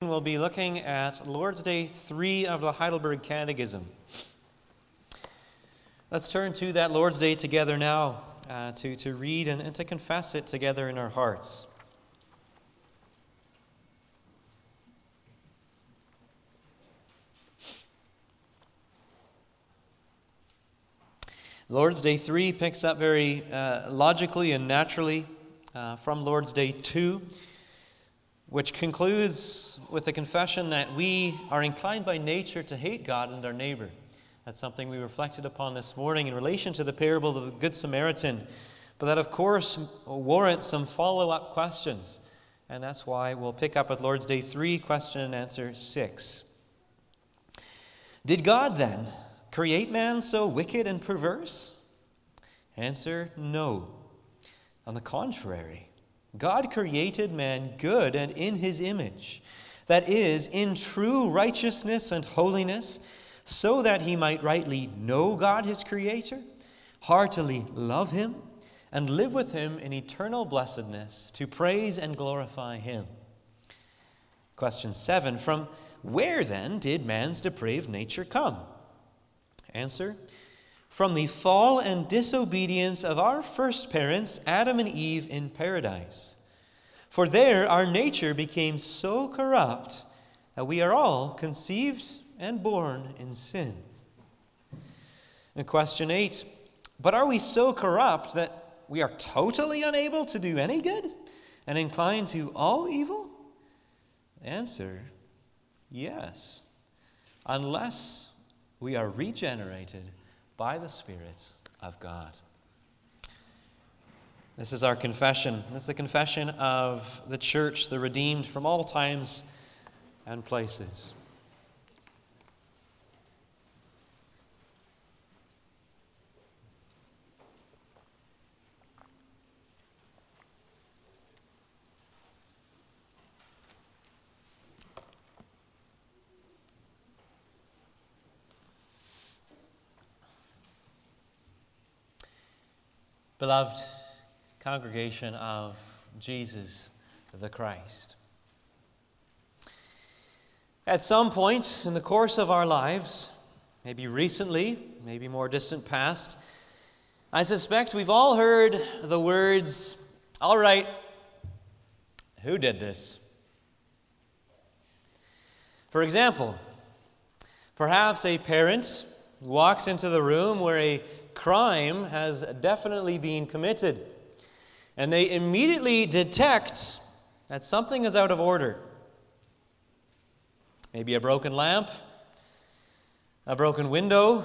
we'll be looking at Lord's Day 3 of the Heidelberg Catechism. Let's turn to that Lord's Day together now to read and to confess it together in our hearts. Lord's Day 3 picks up very logically and naturally from Lord's Day 2, which concludes with the confession that we are inclined by nature to hate God and our neighbor. That's something we reflected upon this morning in relation to the parable of the Good Samaritan. But that, of course, warrants some follow-up questions. And that's why we'll pick up at Lord's Day 3, question and answer 6. Did God, then, create man so wicked and perverse? Answer, no. On the contrary, God created man good and in His image, that is, in true righteousness and holiness, so that he might rightly know God his Creator, heartily love Him, and live with Him in eternal blessedness to praise and glorify Him. Question 7. From where then did man's depraved nature come? Answer, from the fall and disobedience of our first parents, Adam and Eve, in paradise. For there our nature became so corrupt that we are all conceived and born in sin. And question 8, but are we so corrupt that we are totally unable to do any good and inclined to all evil? Answer, yes, unless we are regenerated by the Spirit of God. This is our confession. This is the confession of the church, the redeemed from all times and places. Beloved congregation of Jesus the Christ, at some point in the course of our lives, maybe recently, maybe more distant past, I suspect we've all heard the words, all right, who did this? For example, perhaps a parent walks into the room where a crime has definitely been committed, and they immediately detect that something is out of order. Maybe a broken lamp, a broken window,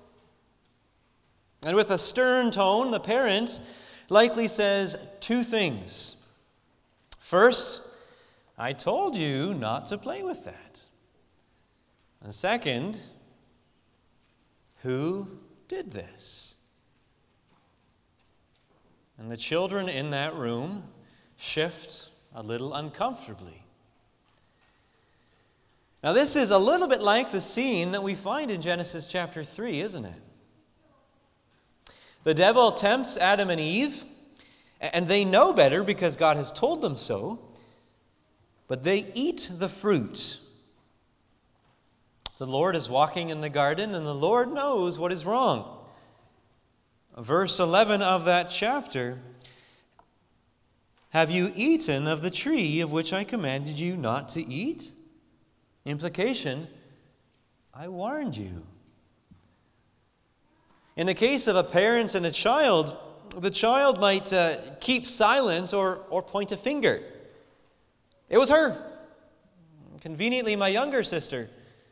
and with a stern tone, the parent likely says two things. First, I told you not to play with that. And second, who did this? And the children in that room shift a little uncomfortably. Now, this is a little bit like the scene that we find in Genesis chapter 3, isn't it? The devil tempts Adam and Eve, and they know better because God has told them so, but they eat the fruit. The Lord is walking in the garden, and the Lord knows what is wrong. Verse 11 of that chapter, have you eaten of the tree of which I commanded you not to eat? Implication, I warned you. In the case of a parent and a child, the child might keep silent or point a finger. It was her. Conveniently, my younger sister.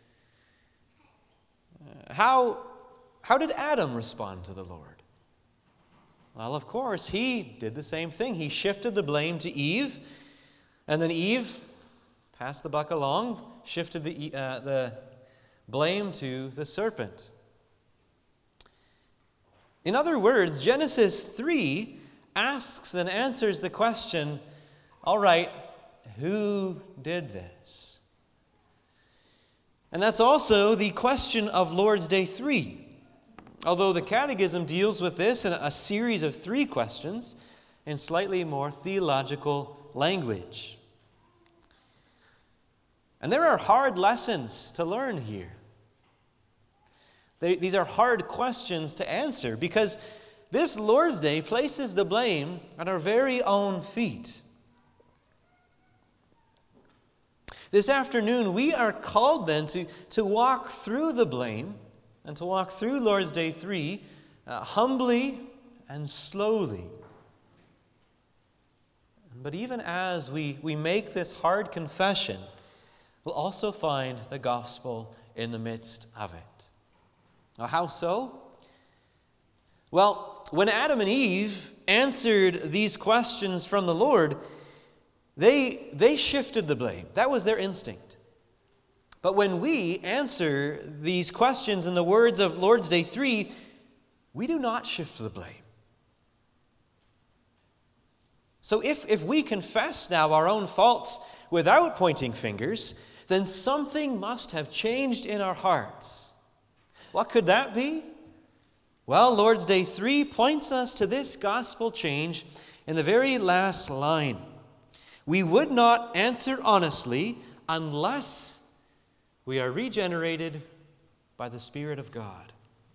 How did Adam respond to the Lord? Well, of course, he did the same thing. He shifted the blame to Eve, and then Eve passed the buck along, shifted the blame to the serpent. In other words, Genesis 3 asks and answers the question, all right, who did this? And that's also the question of Lord's Day 3. Although the Catechism deals with this in a series of 3 questions in slightly more theological language. And there are hard lessons to learn here. These are hard questions to answer because this Lord's Day places the blame at our very own feet. This afternoon, we are called then to walk through the blame and to walk through Lord's Day 3 humbly and slowly. But even as we make this hard confession, we'll also find the gospel in the midst of it. Now, how so? Well, when Adam and Eve answered these questions from the Lord, they shifted the blame. That was their instinct. But when we answer these questions in the words of Lord's Day 3, we do not shift the blame. So if we confess now our own faults without pointing fingers, then something must have changed in our hearts. What could that be? Well, Lord's Day 3 points us to this gospel change in the very last line. We would not answer honestly unless we are regenerated by the Spirit of God.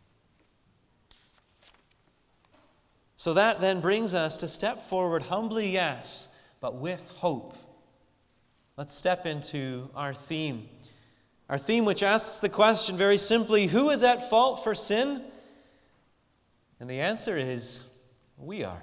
So that then brings us to step forward humbly, yes, but with hope. Let's step into our theme. Our theme, which asks the question very simply, who is at fault for sin? And the answer is, we are.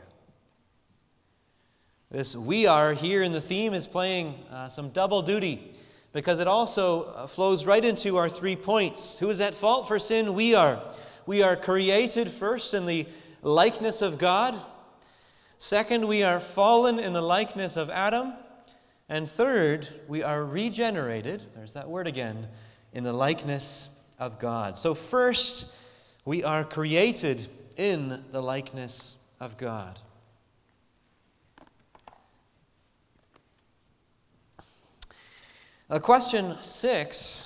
This "we are" here in the theme is playing some double duty because it also flows right into our 3 points. Who is at fault for sin? We are. We are created first in the likeness of God. Second, we are fallen in the likeness of Adam. And third, we are regenerated, there's that word again, in the likeness of God. So first, we are created in the likeness of God. Question 6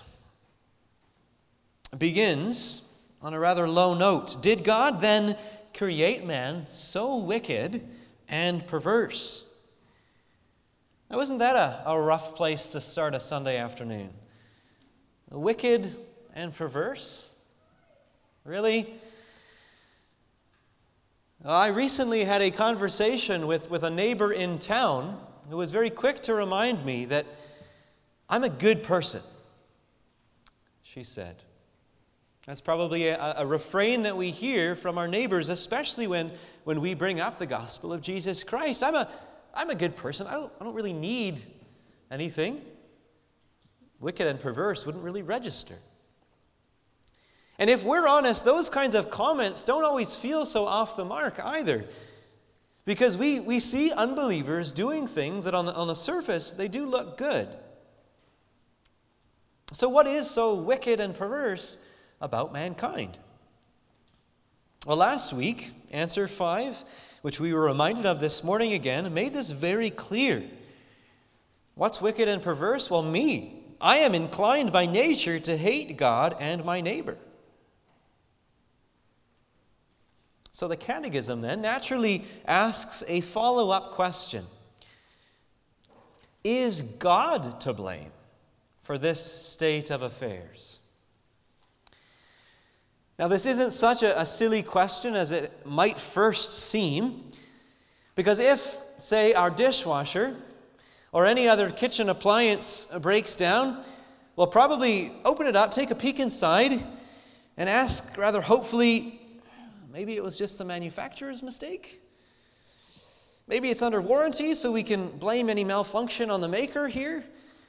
begins on a rather low note. Did God then create man so wicked and perverse? Now, isn't that a rough place to start a Sunday afternoon? Wicked and perverse? Really? Well, I recently had a conversation with a neighbor in town who was very quick to remind me that I'm a good person, she said. That's probably a refrain that we hear from our neighbors, especially when we bring up the gospel of Jesus Christ. I'm a good person. I don't really need anything. Wicked and perverse wouldn't really register. And if we're honest, those kinds of comments don't always feel so off the mark either. Because we see unbelievers doing things that on the surface, they do look good. So what is so wicked and perverse about mankind? Well, last week, answer 5, which we were reminded of this morning again, made this very clear. What's wicked and perverse? Well, me. I am inclined by nature to hate God and my neighbor. So the Catechism then naturally asks a follow-up question. Is God to blame for this state of affairs? Now, this isn't such a silly question as it might first seem, because if, say, our dishwasher or any other kitchen appliance breaks down, we'll probably open it up, take a peek inside, and ask rather hopefully, maybe it was just the manufacturer's mistake? Maybe it's under warranty, so we can blame any malfunction on the maker here?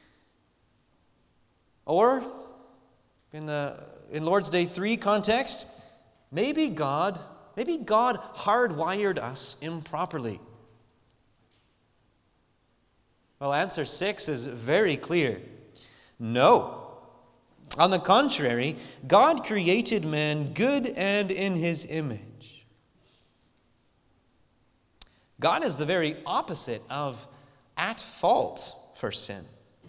Or, in Lord's Day 3 context, maybe God hardwired us improperly. Well, answer 6 is very clear. No. On the contrary, God created man good and in His image. God is the very opposite of at fault for sin.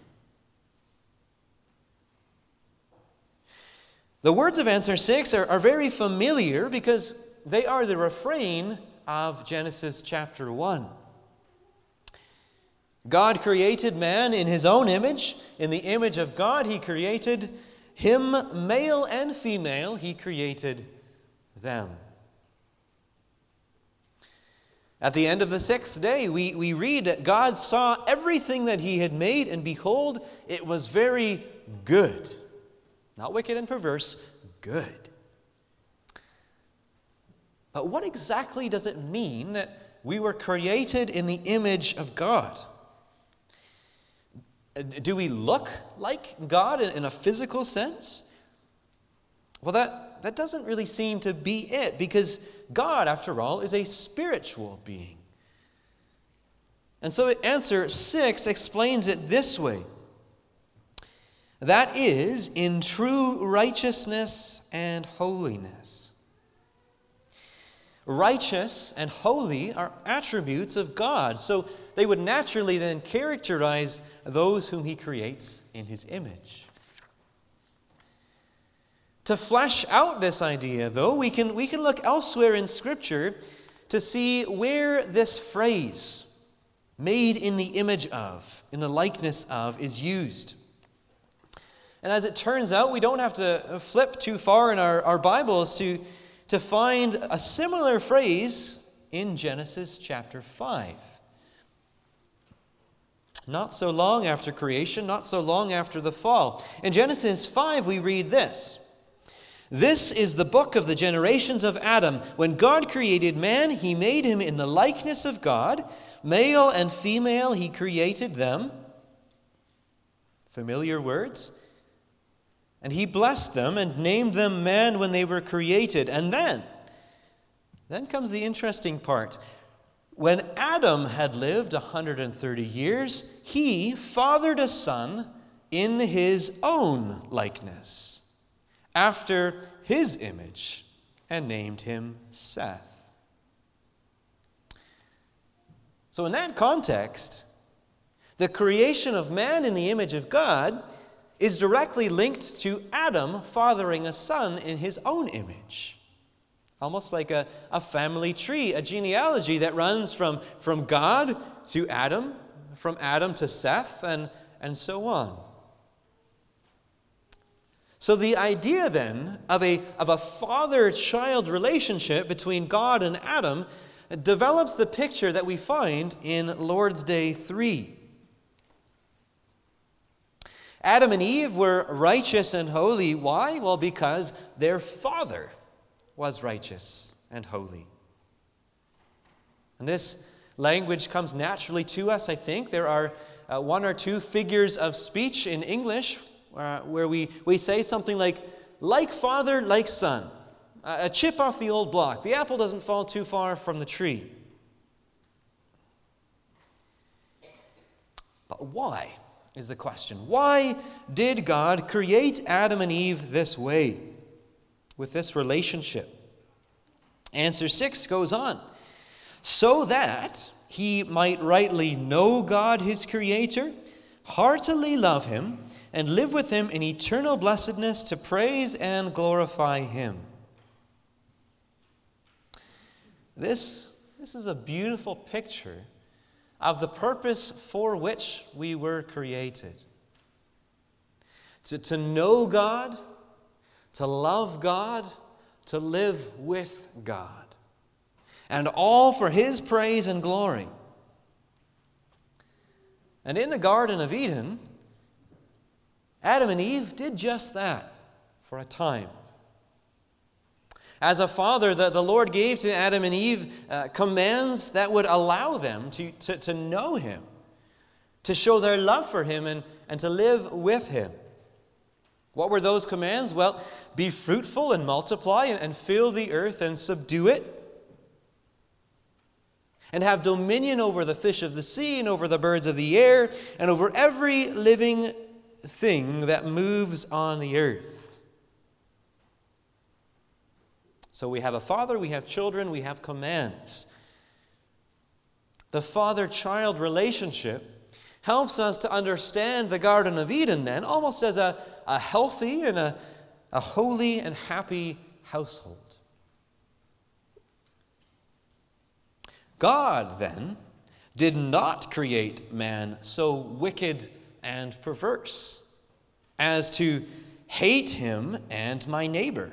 The words of answer 6 are very familiar because they are the refrain of Genesis chapter 1. God created man in his own image. In the image of God, he created him, male and female, he created them. At the end of the sixth day, we read that God saw everything that he had made, and behold, it was very good. Not wicked and perverse, good. But what exactly does it mean that we were created in the image of God? Do we look like God in a physical sense? Well, that doesn't really seem to be it, because God, after all, is a spiritual being. And so answer 6 explains it this way. That is, in true righteousness and holiness. Righteous and holy are attributes of God, so they would naturally then characterize those whom he creates in his image. To flesh out this idea, though, we can look elsewhere in Scripture to see where this phrase, made in the image of, in the likeness of, is used. And as it turns out, we don't have to flip too far in our Bibles to find a similar phrase in Genesis chapter 5. Not so long after creation, not so long after the fall. In Genesis 5, we read this. This is the book of the generations of Adam. When God created man, he made him in the likeness of God. Male and female, he created them. Familiar words. And he blessed them and named them man when they were created. And then comes the interesting part. When Adam had lived 130 years, he fathered a son in his own likeness, after his image, and named him Seth. So in that context, the creation of man in the image of God is directly linked to Adam fathering a son in his own image. Almost like a family tree, a genealogy that runs from God to Adam, from Adam to Seth, and so on. So the idea then of a father-child relationship between God and Adam develops the picture that we find in Lord's Day 3. Adam and Eve were righteous and holy. Why? Well, because their father was righteous and holy. And this language comes naturally to us, I think. There are one or two figures of speech in English where we say something like father, like son. A chip off the old block. The apple doesn't fall too far from the tree. But why is the question? Why did God create Adam and Eve this way, with this relationship? Answer 6 goes on. So that he might rightly know God his Creator, heartily love him, and live with him in eternal blessedness to praise and glorify him. This is a beautiful picture of the purpose for which we were created. To know God, to love God, to live with God. And all for his praise and glory. And in the Garden of Eden, Adam and Eve did just that for a time. As a father, the Lord gave to Adam and Eve commands that would allow them to know him, to show their love for him, and to live with him. What were those commands? Well, be fruitful and multiply and fill the earth and subdue it. And have dominion over the fish of the sea and over the birds of the air and over every living thing that moves on the earth. So we have a father, we have children, we have commands. The father-child relationship helps us to understand the Garden of Eden then almost as a healthy and a holy and happy household. God then did not create man so wicked and perverse as to hate him and my neighbor.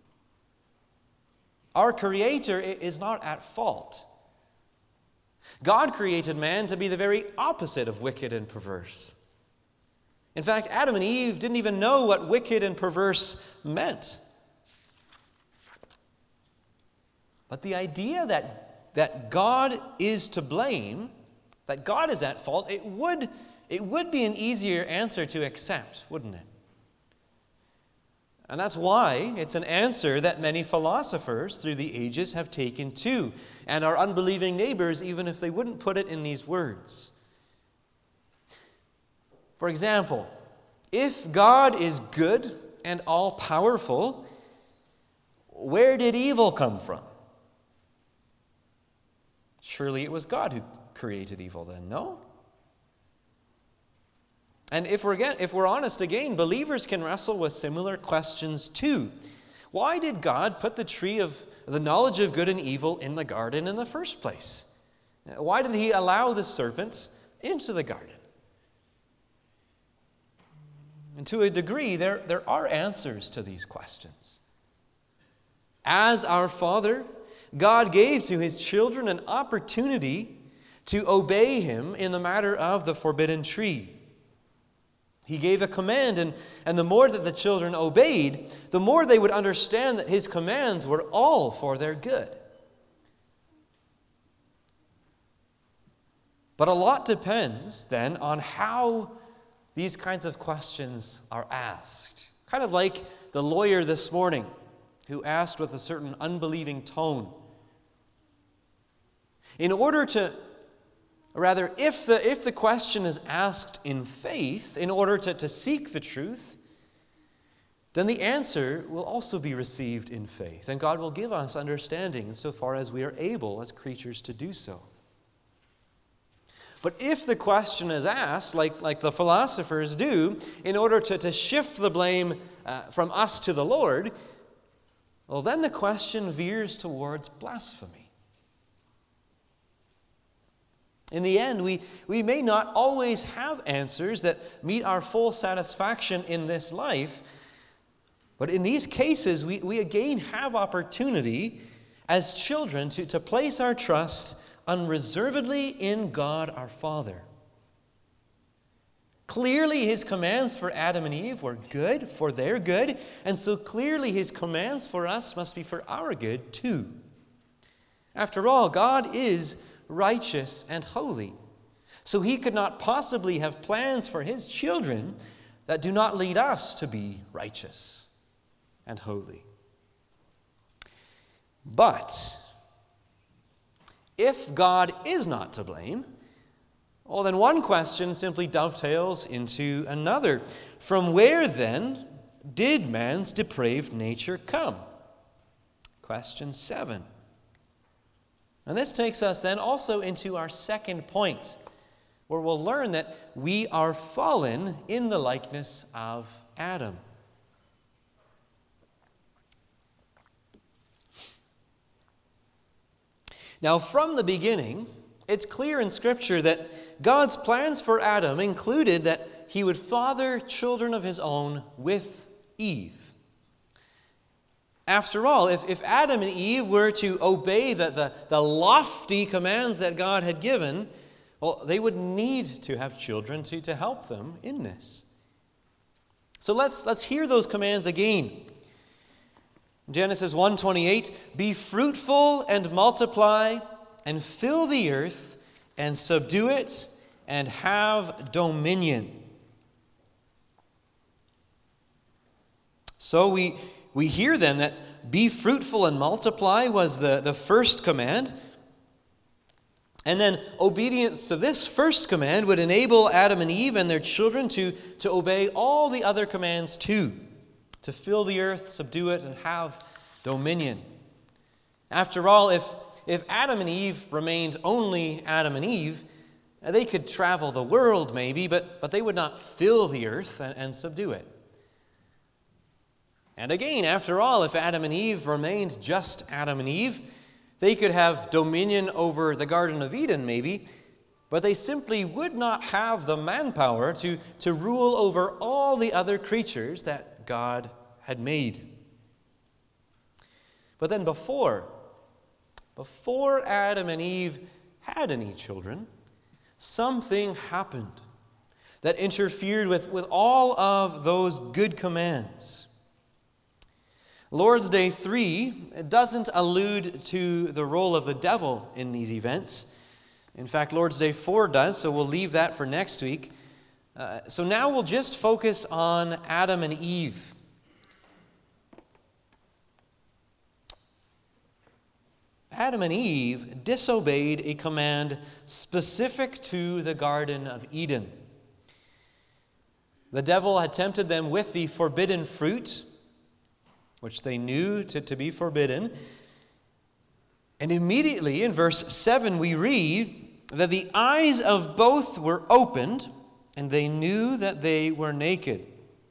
Our Creator is not at fault. God created man to be the very opposite of wicked and perverse. In fact, Adam and Eve didn't even know what wicked and perverse meant. But the idea that God is to blame, that God is at fault, it would be an easier answer to accept, wouldn't it? And that's why it's an answer that many philosophers through the ages have taken too, and our unbelieving neighbors, even if they wouldn't put it in these words. For example, if God is good and all-powerful, where did evil come from? Surely it was God who created evil then, no? And if we're honest again, believers can wrestle with similar questions too. Why did God put the tree of the knowledge of good and evil in the garden in the first place? Why did He allow the serpent into the garden? And to a degree, there are answers to these questions. As our Father, God gave to His children an opportunity to obey Him in the matter of the forbidden tree. He gave a command, and the more that the children obeyed, the more they would understand that His commands were all for their good. But a lot depends, then, on how these kinds of questions are asked. Kind of like the lawyer this morning who asked with a certain unbelieving tone. If the question is asked in faith, in order to seek the truth, then the answer will also be received in faith. And God will give us understanding insofar as we are able as creatures to do so. But if the question is asked, like the philosophers do, in order to shift the blame from us to the Lord, well, then the question veers towards blasphemy. In the end, we may not always have answers that meet our full satisfaction in this life, but in these cases, we again have opportunity as children to place our trust unreservedly in God our Father. Clearly, His commands for Adam and Eve were good, for their good, and so clearly His commands for us must be for our good too. After all, God is righteous and holy. So He could not possibly have plans for His children that do not lead us to be righteous and holy. But if God is not to blame, well, then one question simply dovetails into another. From where then did man's depraved nature come? Question 7. And this takes us then also into our second point, where we'll learn that we are fallen in the likeness of Adam. Now, from the beginning, it's clear in Scripture that God's plans for Adam included that he would father children of his own with Eve. After all, if Adam and Eve were to obey the lofty commands that God had given, well, they would need to have children to help them in this. So let's hear those commands again. Genesis 1:28, be fruitful and multiply and fill the earth and subdue it and have dominion. So we hear then that be fruitful and multiply was the first command. And then obedience to this first command would enable Adam and Eve and their children to obey all the other commands too. To fill the earth, subdue it, and have dominion. After all, if Adam and Eve remained only Adam and Eve, they could travel the world maybe, but they would not fill the earth and subdue it. And again, after all, if Adam and Eve remained just Adam and Eve, they could have dominion over the Garden of Eden maybe, but they simply would not have the manpower to rule over all the other creatures that God had made. But then before Adam and Eve had any children, something happened that interfered with all of those good commands. Lord's Day 3 doesn't allude to the role of the devil in these events. In fact, Lord's Day 4 does, so we'll leave that for next week. So now we'll just focus on Adam and Eve. Adam and Eve disobeyed a command specific to the Garden of Eden. The devil had tempted them with the forbidden fruit, which they knew to be forbidden. And immediately in verse 7 we read that the eyes of both were opened, and they knew that they were naked.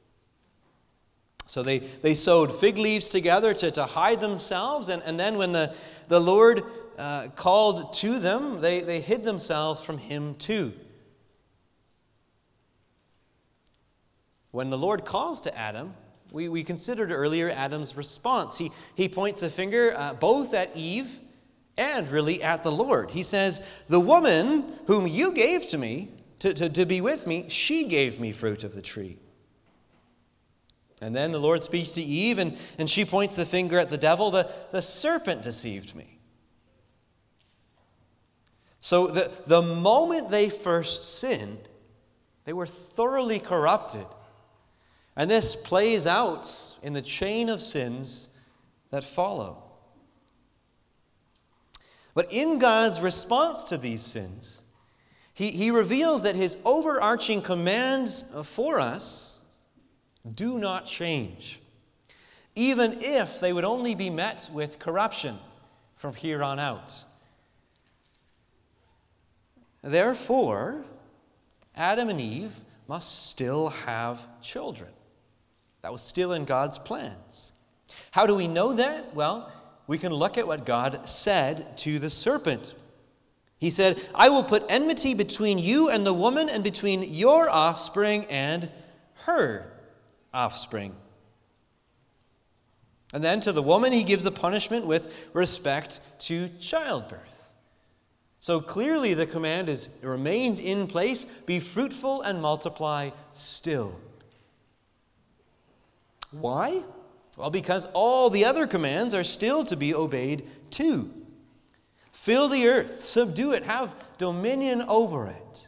So they sewed fig leaves together to hide themselves, and then when the Lord called to them, they hid themselves from Him too. When the Lord calls to Adam, we considered earlier Adam's response. He points a finger both at Eve and really at the Lord. He says, "The woman whom you gave to me to be with me, she gave me fruit of the tree." And then the Lord speaks to Eve, and she points the finger at the devil. The serpent deceived me. So the moment they first sinned, they were thoroughly corrupted. And this plays out in the chain of sins that follow. But in God's response to these sins, He reveals that His overarching commands for us do not change, even if they would only be met with corruption from here on out. Therefore, Adam and Eve must still have children. That was still in God's plans. How do we know that? Well, we can look at what God said to the serpent. He said, "I will put enmity between you and the woman, and between your offspring and her offspring." And then to the woman, He gives a punishment with respect to childbirth. So clearly the command remains in place: be fruitful and multiply still. Why? Well, because all the other commands are still to be obeyed too. Fill the earth, subdue it, have dominion over it.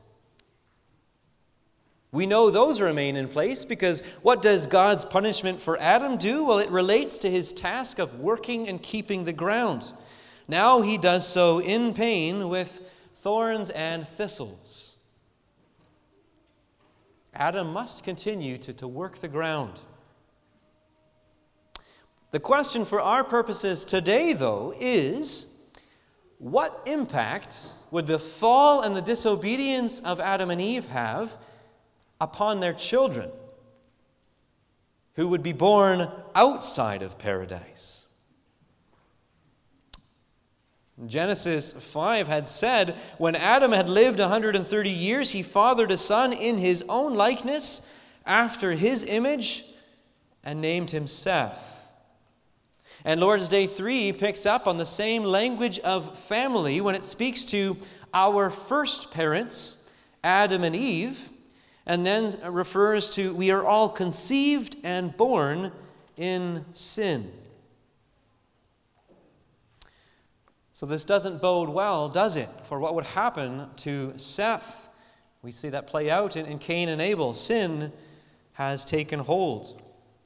We know those remain in place because what does God's punishment for Adam do? Well, it relates to his task of working and keeping the ground. Now he does so in pain with thorns and thistles. Adam must continue to work the ground. The question for our purposes today, though, is what impact would the fall and the disobedience of Adam and Eve have upon their children who would be born outside of paradise? Genesis 5 had said, when Adam had lived 130 years, he fathered a son in his own likeness, after his image, and named him Seth. And Lord's Day 3 picks up on the same language of family when it speaks to our first parents, Adam and Eve, and then refers to we are all conceived and born in sin. So this doesn't bode well, does it, for what would happen to Seth? We see that play out in Cain and Abel. Sin has taken hold.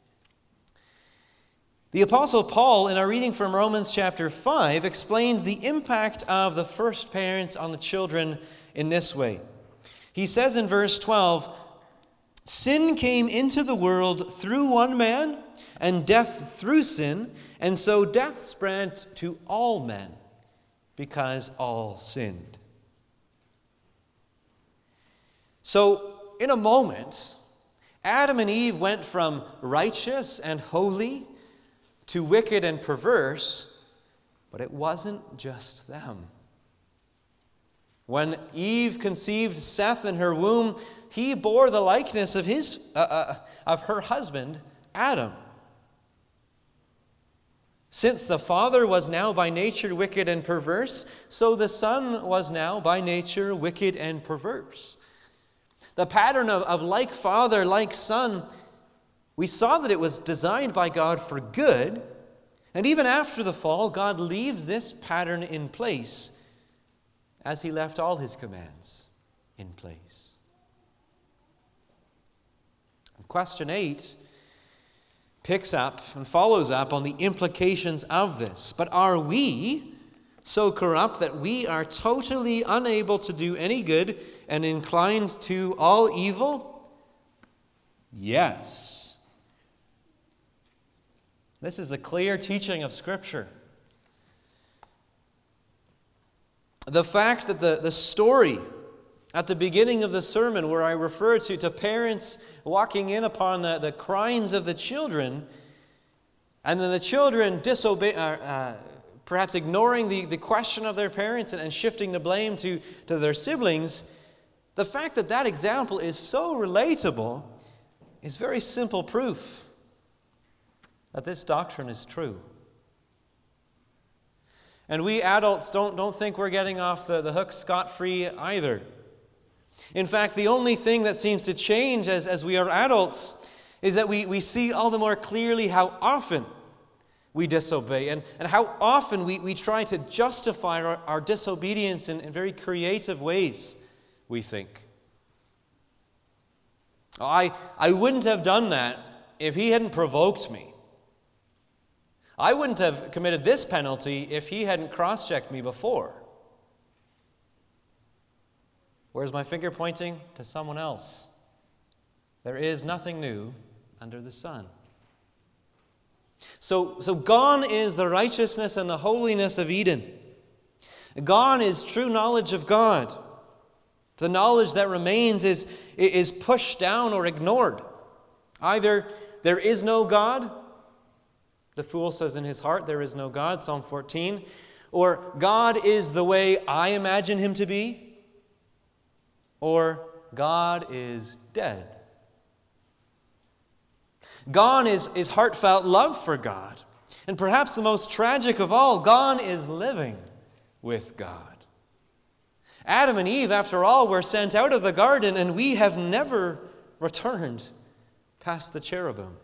The Apostle Paul, in our reading from Romans chapter 5, explains the impact of the first parents on the children in this way. He says in verse 12, "Sin came into the world through one man, and death through sin, and so death spread to all men, because all sinned." So, in a moment, Adam and Eve went from righteous and holy to wicked and perverse, but it wasn't just them. When Eve conceived Seth in her womb, he bore the likeness of her husband, Adam. Since the father was now by nature wicked and perverse, so the son was now by nature wicked and perverse. The pattern of like father, like son, we saw that it was designed by God for good, and even after the fall, God leaves this pattern in place as He left all His commands in place. Question 8 picks up and follows up on the implications of this. But are we so corrupt that we are totally unable to do any good and inclined to all evil? Yes. This is the clear teaching of Scripture. The fact that the story at the beginning of the sermon, where I refer to parents walking in upon the cryings of the children, and then the children perhaps ignoring the question of their parents and shifting the blame to their siblings, the fact that that example is so relatable is very simple proof that this doctrine is true. And we adults don't think we're getting off the hook scot-free either. In fact, the only thing that seems to change as we are adults is that we see all the more clearly how often we disobey and how often we try to justify our disobedience in very creative ways, we think. I wouldn't have done that if he hadn't provoked me. I wouldn't have committed this penalty if he hadn't cross-checked me before. Where's my finger pointing? To someone else. There is nothing new under the sun. So gone is the righteousness and the holiness of Eden. Gone is true knowledge of God. The knowledge that remains is pushed down or ignored. Either there is no God, the fool says in his heart, there is no God, Psalm 14, or God is the way I imagine Him to be, or God is dead. Gone is heartfelt love for God. And perhaps the most tragic of all, gone is living with God. Adam and Eve, after all, were sent out of the garden, and we have never returned past the cherubim.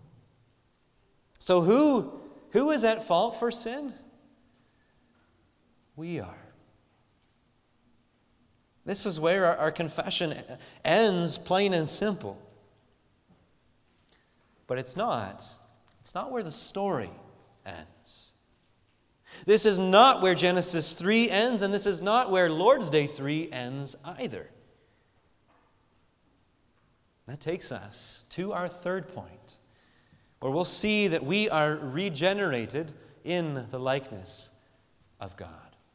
So who is at fault for sin? We are. This is where our confession ends, plain and simple. But it's not. It's not where the story ends. This is not where Genesis 3 ends, and this is not where Lord's Day 3 ends either. That takes us to our third point, where we'll see that we are regenerated in the likeness of God.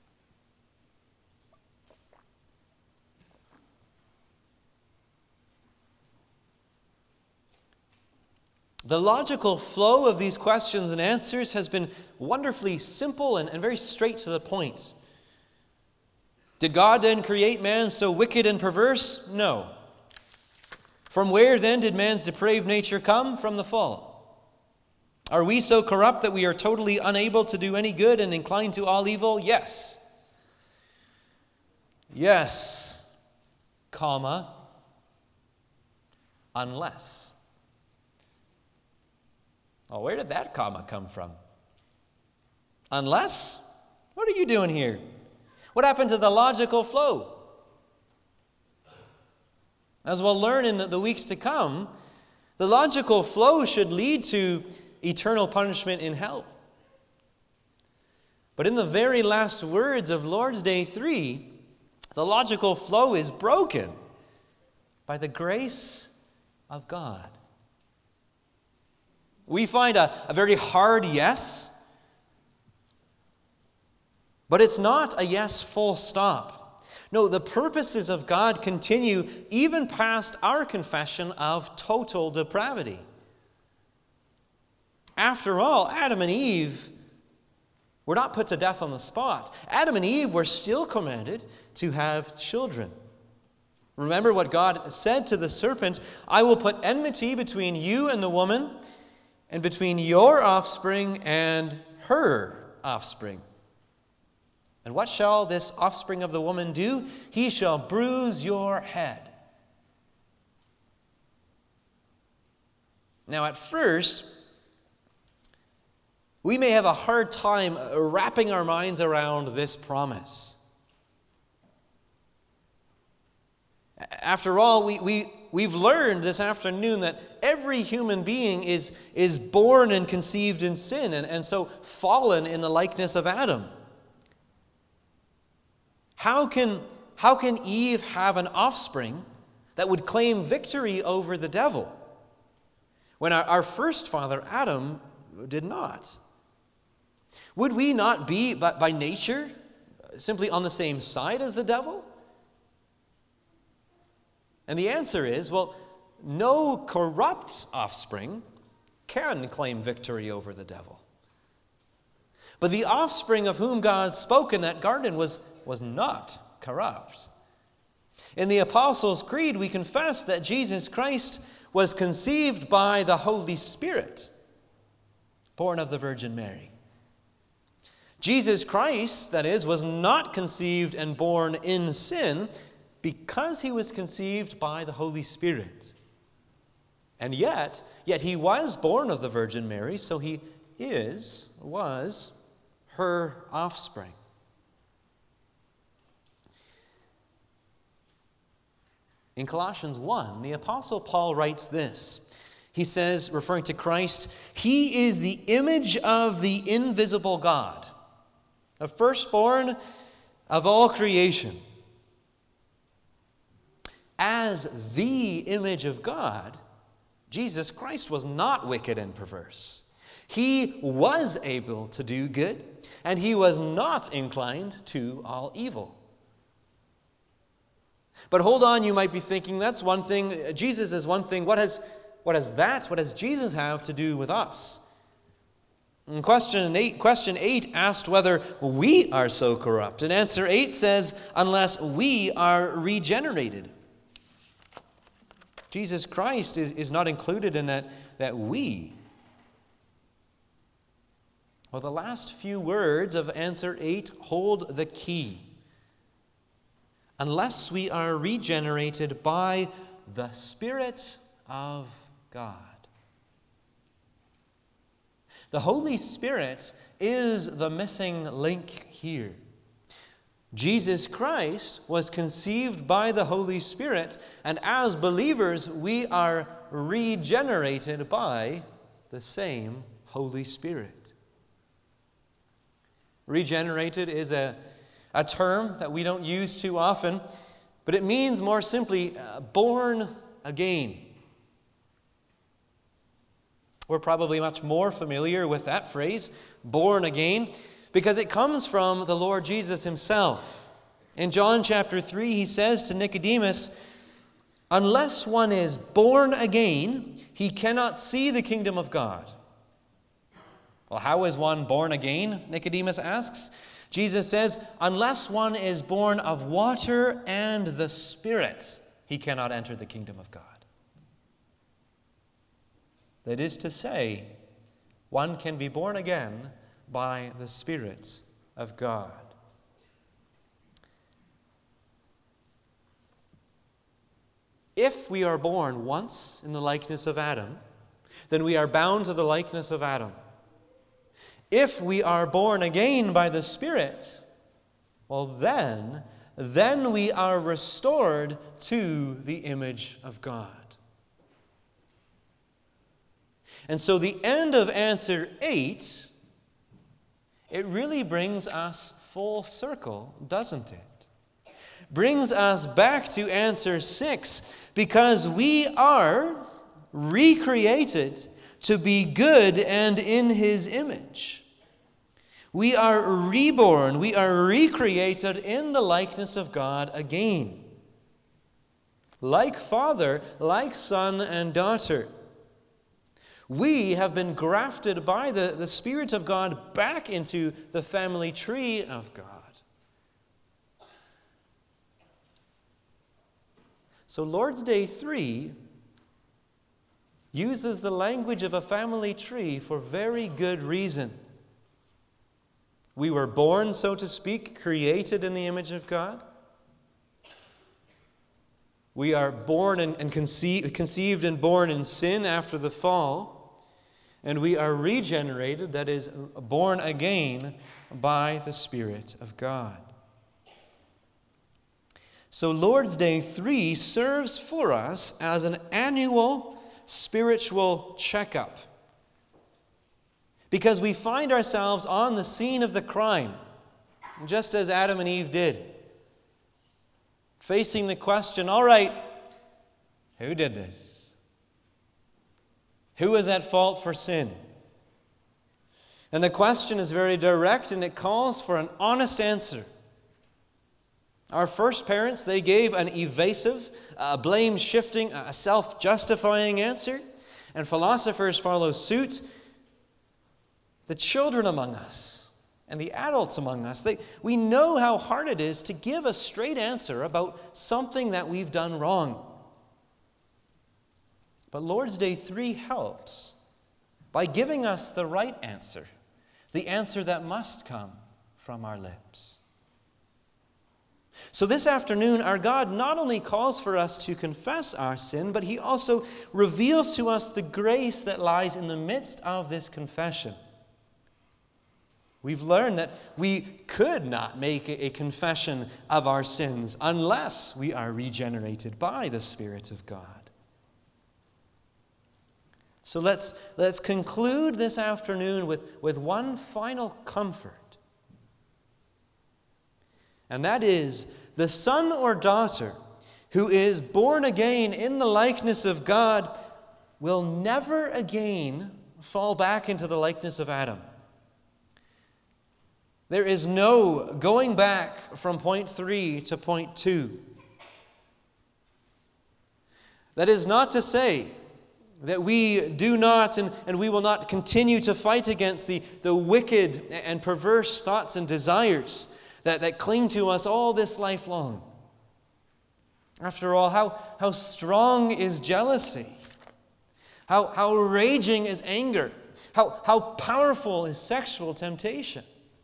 The logical flow of these questions and answers has been wonderfully simple and very straight to the point. Did God then create man so wicked and perverse? No. From where then did man's depraved nature come? From the fall. Are we so corrupt that we are totally unable to do any good and inclined to all evil? Yes. Yes, comma, unless. Oh, where did that comma come from? Unless? What are you doing here? What happened to the logical flow? As we'll learn in the weeks to come, the logical flow should lead to eternal punishment in hell. But in the very last words of Lord's Day 3, the logical flow is broken by the grace of God. We find a very hard yes, but it's not a yes full stop. No, the purposes of God continue even past our confession of total depravity. After all, Adam and Eve were not put to death on the spot. Adam and Eve were still commanded to have children. Remember what God said to the serpent, "I will put enmity between you and the woman, and between your offspring and her offspring. And what shall this offspring of the woman do? He shall bruise your head." Now, at first, we may have a hard time wrapping our minds around this promise. After all, we've learned this afternoon that every human being is born and conceived in sin, and so fallen in the likeness of Adam. How can Eve have an offspring that would claim victory over the devil when our first father Adam did not? Would we not be, by nature, simply on the same side as the devil? And the answer is, well, no corrupt offspring can claim victory over the devil. But the offspring of whom God spoke in that garden was not corrupt. In the Apostles' Creed, we confess that Jesus Christ was conceived by the Holy Spirit, born of the Virgin Mary. Jesus Christ, that is, was not conceived and born in sin because he was conceived by the Holy Spirit. And yet he was born of the Virgin Mary, so he was her offspring. In Colossians 1, the Apostle Paul writes this. He says, referring to Christ, "He is the image of the invisible God, the firstborn of all creation." As the image of God, Jesus Christ was not wicked and perverse. He was able to do good, and he was not inclined to all evil. But hold on, you might be thinking, that's one thing. Jesus is one thing. What does Jesus have to do with us? And question 8 asked whether we are so corrupt. And answer 8 says, unless we are regenerated. Jesus Christ is not included in that we. Well, the last few words of answer 8 hold the key. Unless we are regenerated by the Spirit of God. The Holy Spirit is the missing link here. Jesus Christ was conceived by the Holy Spirit, and as believers, we are regenerated by the same Holy Spirit. Regenerated is a term that we don't use too often, but it means more simply born again. We're probably much more familiar with that phrase, born again, because it comes from the Lord Jesus himself. In John chapter 3, he says to Nicodemus, "Unless one is born again, he cannot see the kingdom of God." Well, how is one born again? Nicodemus asks. Jesus says, "Unless one is born of water and the Spirit, he cannot enter the kingdom of God." That is to say, one can be born again by the Spirit of God. If we are born once in the likeness of Adam, then we are bound to the likeness of Adam. If we are born again by the Spirit, well then we are restored to the image of God. And so the end of answer 8, it really brings us full circle, doesn't it? Brings us back to answer 6, because we are recreated to be good and in His image. We are reborn, we are recreated in the likeness of God again. Like Father, like Son and daughter. We have been grafted by the Spirit of God back into the family tree of God. So Lord's Day 3 uses the language of a family tree for very good reason. We were born, so to speak, created in the image of God. We are born and conceived and born in sin after the fall. And we are regenerated, that is, born again by the Spirit of God. So Lord's Day 3 serves for us as an annual spiritual checkup. Because we find ourselves on the scene of the crime, just as Adam and Eve did. Facing the question, all right, who did this? Who is at fault for sin? And the question is very direct, and it calls for an honest answer. Our first parents, they gave an evasive, blame-shifting, self-justifying answer. And philosophers follow suit. The children among us and the adults among us, we know how hard it is to give a straight answer about something that we've done wrong. But Lord's Day 3 helps by giving us the right answer, the answer that must come from our lips. So this afternoon, our God not only calls for us to confess our sin, but He also reveals to us the grace that lies in the midst of this confession. We've learned that we could not make a confession of our sins unless we are regenerated by the Spirit of God. So let's conclude this afternoon with one final comfort. And that is, the son or daughter who is born again in the likeness of God will never again fall back into the likeness of Adam. There is no going back from point 3 to point 2. That is not to say that we do not and we will not continue to fight against the wicked and perverse thoughts and desires that cling to us all this life long. After all, how strong is jealousy? How raging is anger? How powerful is sexual temptation?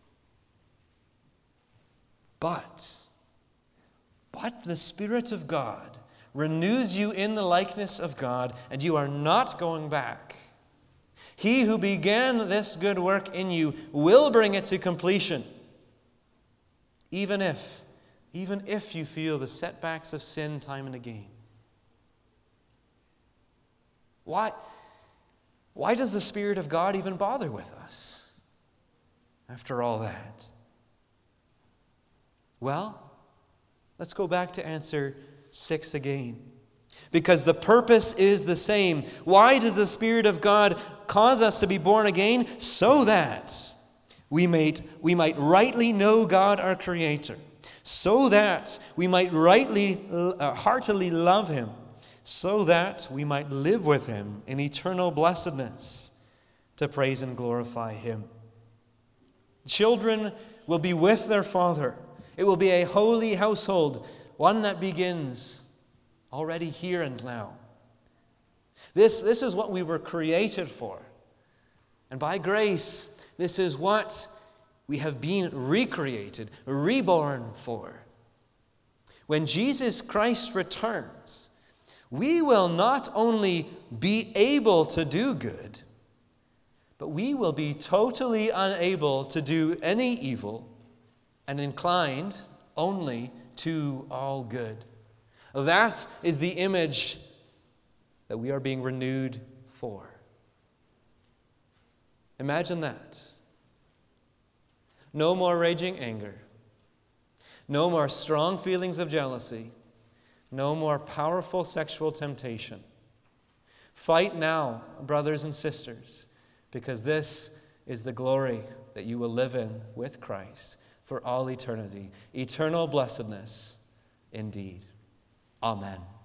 But the Spirit of God renews you in the likeness of God, and you are not going back. He who began this good work in you will bring it to completion, even if you feel the setbacks of sin time and again. Why does the Spirit of God even bother with us after all that? Well, let's go back to answer 6 again. Because the purpose is the same. Why does the Spirit of God cause us to be born again? So that we might rightly know God our Creator. So that we might heartily love Him. So that we might live with Him in eternal blessedness to praise and glorify Him. Children will be with their Father. It will be a holy household, one that begins already here and now. This is what we were created for. And by grace, this is what we have been recreated, reborn for. When Jesus Christ returns, we will not only be able to do good, but we will be totally unable to do any evil and inclined only to all good. That is the image that we are being renewed for. Imagine that. No more raging anger. No more strong feelings of jealousy. No more powerful sexual temptation. Fight now, brothers and sisters, because this is the glory that you will live in with Christ for all eternity. Eternal blessedness indeed. Amen.